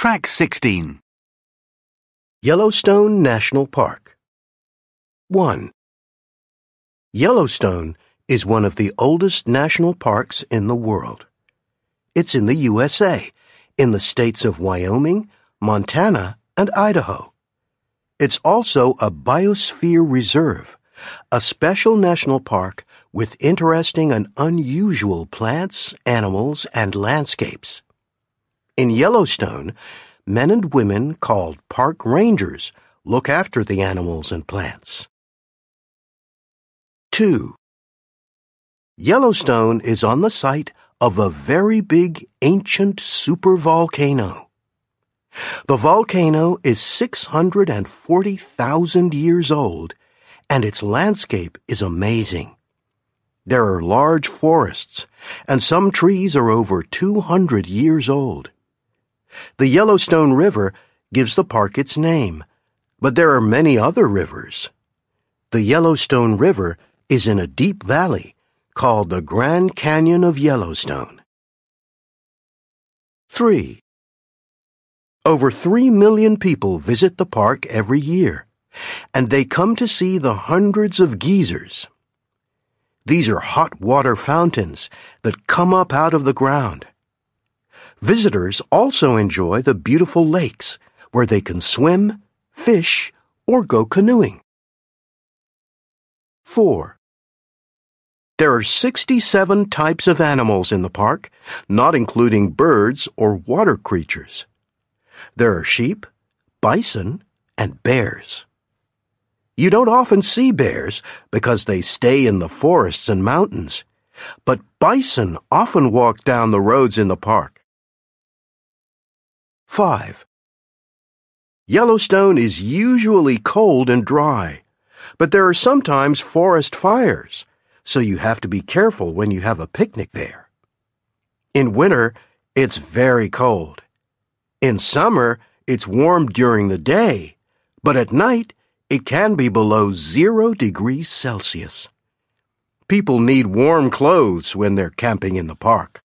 Track 16. Yellowstone National Park. 1. Yellowstone is one of the oldest national parks in the world. It's in the USA, in the states of Wyoming, Montana, and Idaho. It's also a biosphere reserve, a special national park with interesting and unusual plants, animals, and landscapes. In Yellowstone, men and women called park rangers look after the animals and plants. 2. Yellowstone is on the site of a very big ancient supervolcano. The volcano is 640,000 years old, and its landscape is amazing. There are large forests, and some trees are over 200 years old. The Yellowstone River gives the park its name, but there are many other rivers. The Yellowstone River is in a deep valley called the Grand Canyon of Yellowstone. 3. Over 3 million people visit the park every year, and they come to see the hundreds of geysers. These are hot water fountains that come up out of the ground. Visitors also enjoy the beautiful lakes where they can swim, fish, or go canoeing. 4. There are 67 types of animals in the park, not including birds or water creatures. There are sheep, bison, and bears. You don't often see bears because they stay in the forests and mountains, but bison often walk down the roads in the park. 5. Yellowstone is usually cold and dry, but there are sometimes forest fires, so you have to be careful when you have a picnic there. In winter, it's very cold. In summer, it's warm during the day, but at night, it can be below 0 degrees Celsius. People need warm clothes when they're camping in the park.